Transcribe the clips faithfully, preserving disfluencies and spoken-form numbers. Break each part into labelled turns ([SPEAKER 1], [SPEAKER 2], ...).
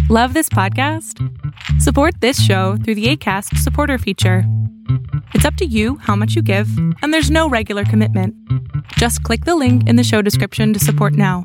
[SPEAKER 1] Love this podcast? Support this show through the Acast supporter feature. It's up to you how much you give, and there's no regular commitment. Just click the link in the show description to support now.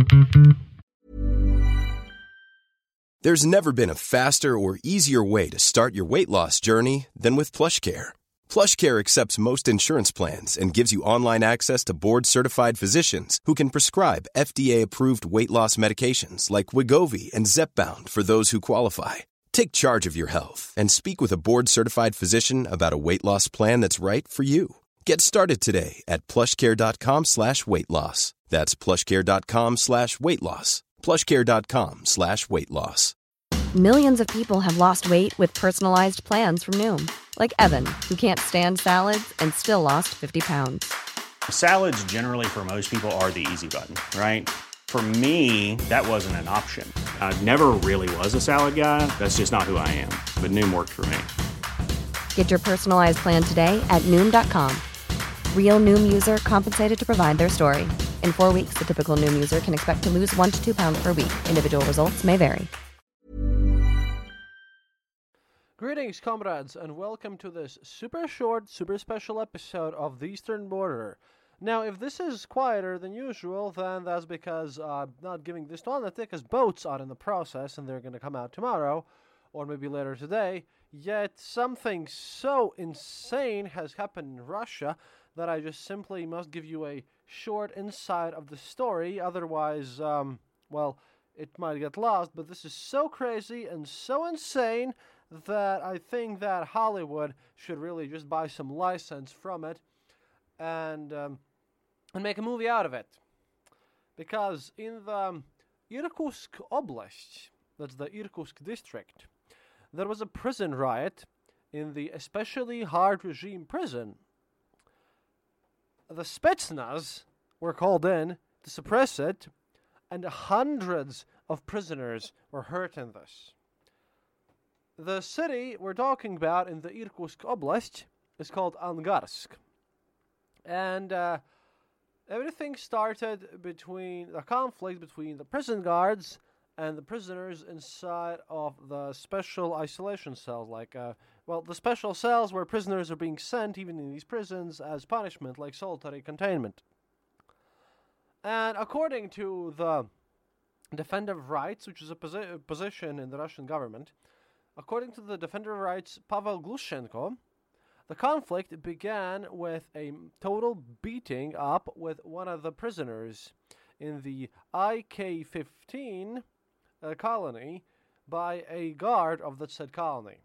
[SPEAKER 2] There's never been a faster or easier way to start your weight loss journey than with PlushCare. PlushCare accepts most insurance plans and gives you online access to board-certified physicians who can prescribe F D A-approved weight loss medications like Wegovy and Zepbound for those who qualify. Take charge of your health and speak with a board-certified physician about a weight loss plan that's right for you. Get started today at plushcare.com slash weight loss. That's plushcare.com slash weight loss. plushcare.com slash weight loss.
[SPEAKER 3] Millions of people have lost weight with personalized plans from Noom. Like Evan, who can't stand salads and still lost fifty pounds.
[SPEAKER 4] Salads generally for most people are the easy button, right? For me, that wasn't an option. I never really was a salad guy. That's just not who I am. But Noom worked for me.
[SPEAKER 3] Get your personalized plan today at Noom dot com. Real Noom user compensated to provide their story. In four weeks, the typical Noom user can expect to lose one to two pounds per week. Individual results may vary.
[SPEAKER 5] Greetings, comrades, and welcome to this super short, super special episode of The Eastern Border. Now, if this is quieter than usual, then that's because I'm not giving this to Anette, because boats are in the process, and they're going to come out tomorrow, or maybe later today. Yet something so insane has happened in Russia that I just simply must give you a short insight of the story. Otherwise, um, well, it might get lost, but this is so crazy and so insane that I think that Hollywood should really just buy some license from it and um, and make a movie out of it. Because in the um, Irkutsk Oblast, that's the Irkutsk district, there was a prison riot in the especially hard regime prison. The Spetsnaz were called in to suppress it, and hundreds of prisoners were hurt in this. The city we're talking about in the Irkutsk Oblast is called Angarsk. And uh, everything started between the conflict between the prison guards and the prisoners inside of the special isolation cells. Like, uh, well, the special cells where prisoners are being sent, even in these prisons, as punishment, like solitary containment. And according to the Defender of Rights, which is a posi- position in the Russian government, according to the Defender of Rights, Pavel Glushenko, the conflict began with a total beating up with one of the prisoners in the I K fifteen uh, colony by a guard of the said colony.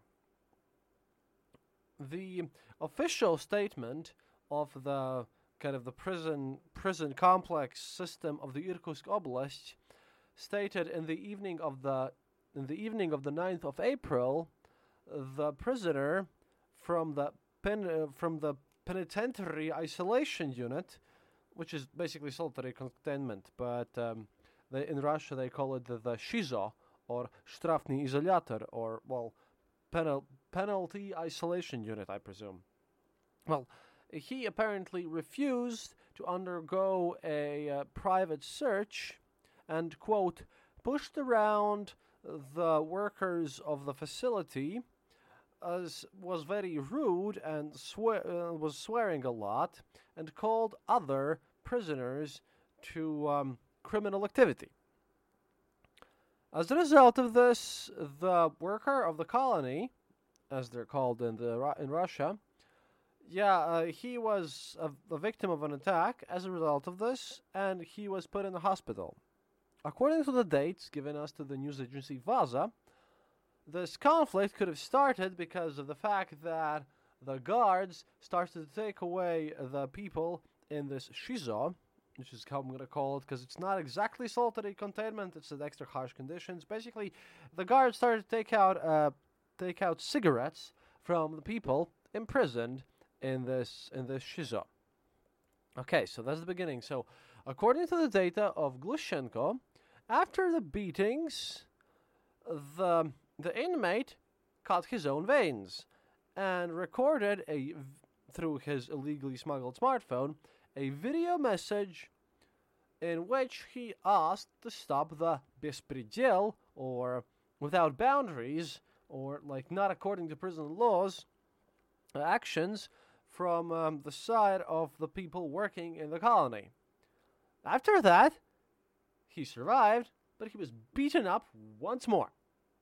[SPEAKER 5] The official statement of the kind of the prison prison complex system of the Irkutsk Oblast stated in the evening of the In the evening of the ninth of April, the prisoner from the pen, uh, from the penitentiary isolation unit, which is basically solitary containment, but um, they, in Russia they call it the, the SHIZO, or Strafny Izolator, or, well, penal, penalty isolation unit, I presume. Well, he apparently refused to undergo a uh, private search and, quote, pushed around the workers of the facility, as was very rude and swear, uh, was swearing a lot, and called other prisoners to um, criminal activity. As a result of this, the worker of the colony, as they're called in the in Russia, yeah, uh, he was a, a victim of an attack as a result of this, and he was put in the hospital. According to the dates given us to the news agency Vaza, this conflict could have started because of the fact that the guards started to take away the people in this SHIZO, which is how I'm going to call it, because it's not exactly solitary containment, it's in extra harsh conditions. Basically, the guards started to take out uh, take out cigarettes from the people imprisoned in this in this SHIZO. Okay, so that's the beginning. So, according to the data of Glushenko, after the beatings, the the inmate cut his own veins and recorded a through his illegally smuggled smartphone a video message in which he asked to stop the bespredel, or without boundaries, or like not according to prison laws, uh, actions from um, the side of the people working in the colony. After that, he survived, but he was beaten up once more.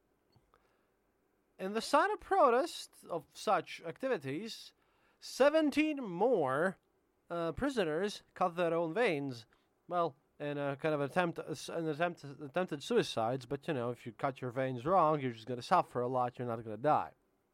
[SPEAKER 5] In the sign of protest of such activities, seventeen more uh, prisoners cut their own veins. Well, in a kind of attempt, an attempt, attempted suicides. But you know, if you cut your veins wrong, you're just going to suffer a lot. You're not going to die.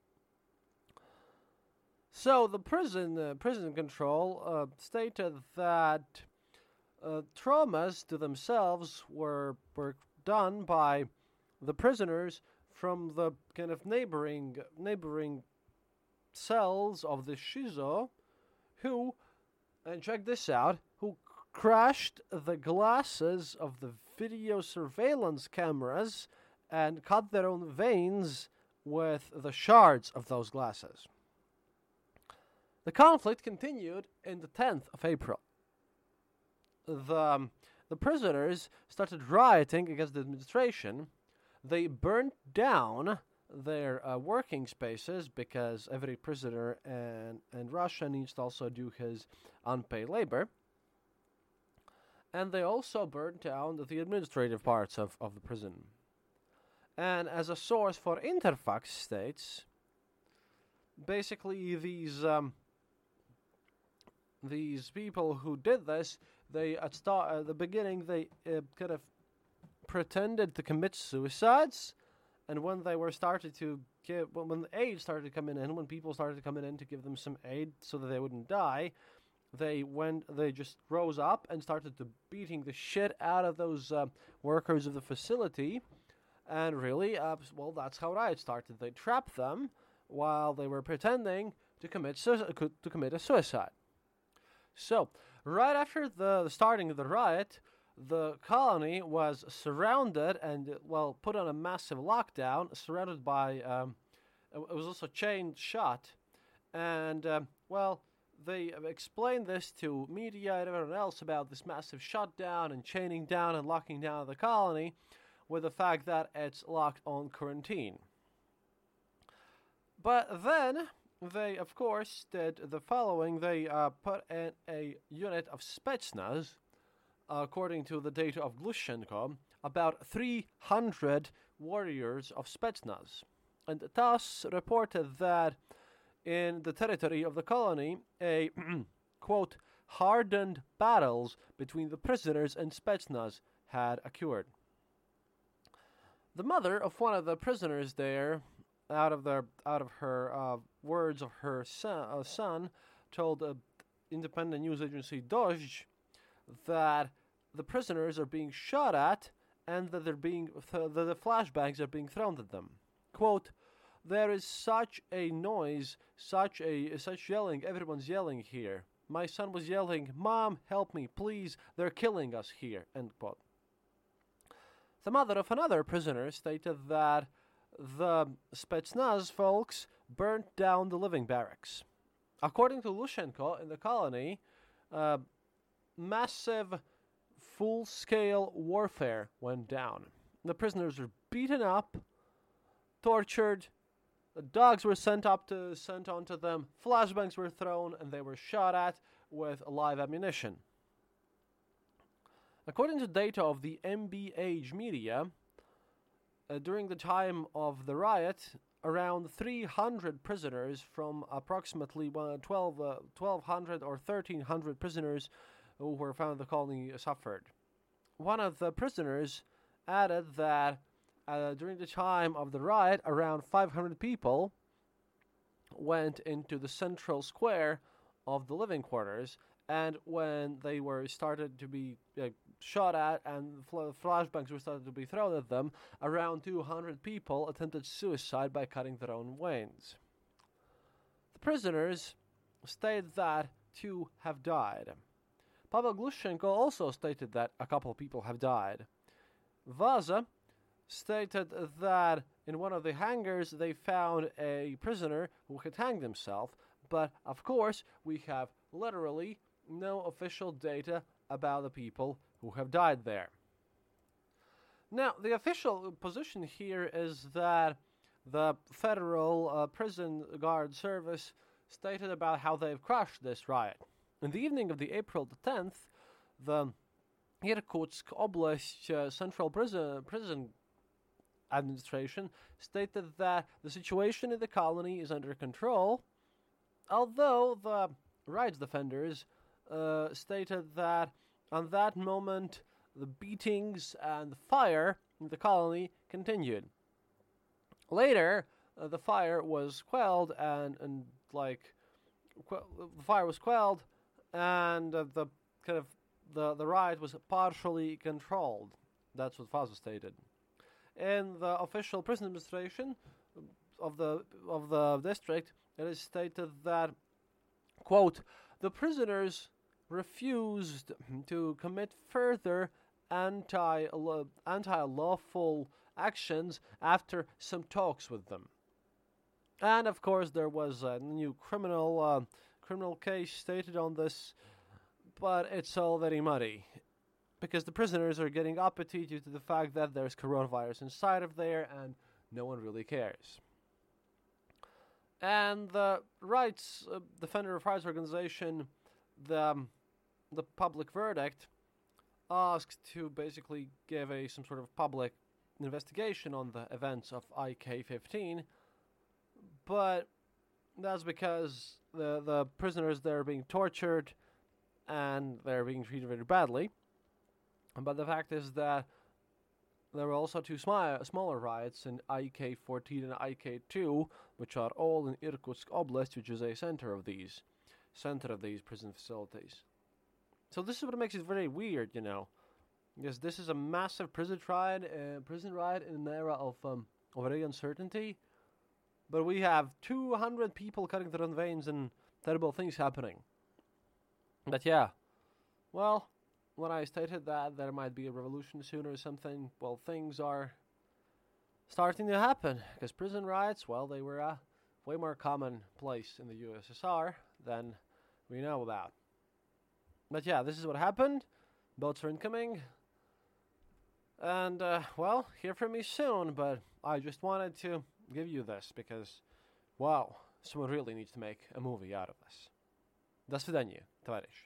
[SPEAKER 5] So the prison uh, prison control uh, stated that uh, traumas to themselves were were done by the prisoners from the kind of neighboring neighboring cells of the Shizo, who, and check this out, who crashed the glasses of the video surveillance cameras and cut their own veins with the shards of those glasses. The conflict continued in the tenth of April. The, um, the prisoners started rioting against the administration. They burned down their uh, working spaces because every prisoner in, in Russia needs to also do his unpaid labor. And they also burned down the administrative parts of, of the prison. And as a source for Interfax states, basically these um, these people who did this, they at start at the beginning they uh, kind of pretended to commit suicides, and when they were started to give, when the aid started coming in, when people started coming in to give them some aid so that they wouldn't die, they went, they just rose up and started to beating the shit out of those uh, workers of the facility, and really, uh, well, that's how riots started. They trapped them while they were pretending to commit su- to commit a suicide. So, right after the starting of the riot, the colony was surrounded and, well, put on a massive lockdown, surrounded by, um, it was also chained shut, and, um, well, they explained this to media and everyone else about this massive shutdown and chaining down and locking down the colony with the fact that it's locked on quarantine. But then they, of course, did the following. They uh, put in a unit of Spetsnaz, according to the data of Glushenko, about three hundred warriors of Spetsnaz. And thus reported that in the territory of the colony, a, quote, hardened battles between the prisoners and Spetsnaz had occurred. The mother of one of the prisoners there, out of their out of her uh, words of her son, uh, son told uh, independent news agency Dozh that the prisoners are being shot at and that they're being th- that the flashbangs are being thrown at them. Quote, "There is such a noise, such a such yelling. Everyone's yelling here. My son was yelling, 'Mom, help me, please! They're killing us here.'" End quote. The mother of another prisoner stated that the Spetsnaz folks burnt down the living barracks. According to Lushenko, in the colony, uh, massive, full-scale warfare went down. The prisoners were beaten up, tortured, the dogs were sent up to sent onto them, flashbangs were thrown, and they were shot at with live ammunition. According to data of the M B Age media, uh, during the time of the riot, around three hundred prisoners from approximately twelve, uh, twelve hundred or thirteen hundred prisoners who were found in the colony suffered. One of the prisoners added that uh, during the time of the riot, around five hundred people went into the central square of the living quarters, and when they were started to be uh, shot at and fl- flashbangs were started to be thrown at them, around two hundred people attempted suicide by cutting their own veins. The prisoners stated that two have died. Pavel Glushenko also stated that a couple of people have died. Vaza stated that in one of the hangars they found a prisoner who had hanged himself, but of course we have literally no official data about the people who have died there. Now, the official position here is that the Federal uh, Prison Guard Service stated about how they've crushed this riot. In the evening of the April the tenth, the Irkutsk Oblast uh, Central Prison, Prison Administration stated that the situation in the colony is under control, although the rights defenders uh, stated that on that moment the beatings and the fire in the colony continued. Later, uh, the fire was quelled and, and like, que- the fire was quelled and uh, the kind of the, the riot was partially controlled. That's what Faso stated. In the official prison administration of the of the district, it is stated that, quote, the prisoners refused to commit further anti anti-lawful actions after some talks with them. And of course, there was a new criminal uh, criminal case stated on this, but it's all very muddy, because the prisoners are getting uppity due to the fact that there's coronavirus inside of there and no one really cares. And the rights uh, Defender of Rights organization, the, um, the public verdict, asked to basically give a some sort of public investigation on the events of I K fifteen, but that's because the, the prisoners there are being tortured and they're being treated very badly. But the fact is that there were also two smi- smaller riots in I K fourteen and I K two, which are all in Irkutsk Oblast, which is a center of these, center of these prison facilities. So this is what makes it very weird, you know, because this is a massive prison riot, uh, prison riot in an era of um, of very uncertainty, but we have two hundred people cutting their own veins and terrible things happening. But yeah, well, when I stated that there might be a revolution soon or something, well, things are starting to happen, because prison riots, well, they were a way more commonplace in the U S S R than we know about. But yeah, this is what happened. Boats are incoming. And, uh, well, hear from me soon, but I just wanted to give you this because, wow, someone really needs to make a movie out of this. До свидания, товарищи.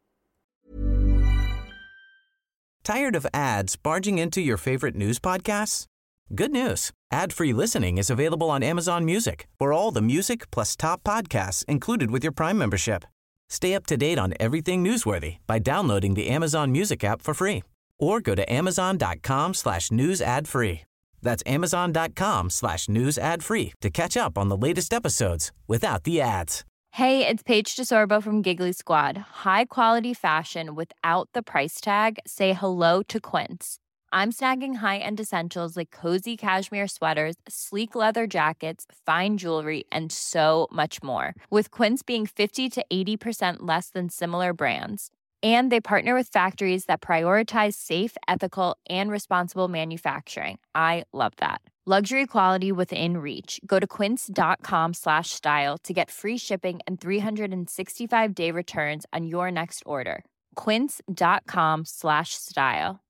[SPEAKER 6] Tired of ads barging into your favorite news podcasts? Good news. Ad-free listening is available on Amazon Music for all the music plus top podcasts included with your Prime membership. Stay up to date on everything newsworthy by downloading the Amazon Music app for free or go to amazon.com slash news ad free. That's amazon.com slash news ad free to catch up on the latest episodes without the ads.
[SPEAKER 7] Hey, it's Paige DeSorbo from Giggly Squad. High quality fashion without the price tag. Say hello to Quince. I'm snagging high-end essentials like cozy cashmere sweaters, sleek leather jackets, fine jewelry, and so much more. With Quince being fifty to eighty percent less than similar brands. And they partner with factories that prioritize safe, ethical, and responsible manufacturing. I love that. Luxury quality within reach. Go to quince.com slash style to get free shipping and three sixty-five day returns on your next order. Quince.com slash style.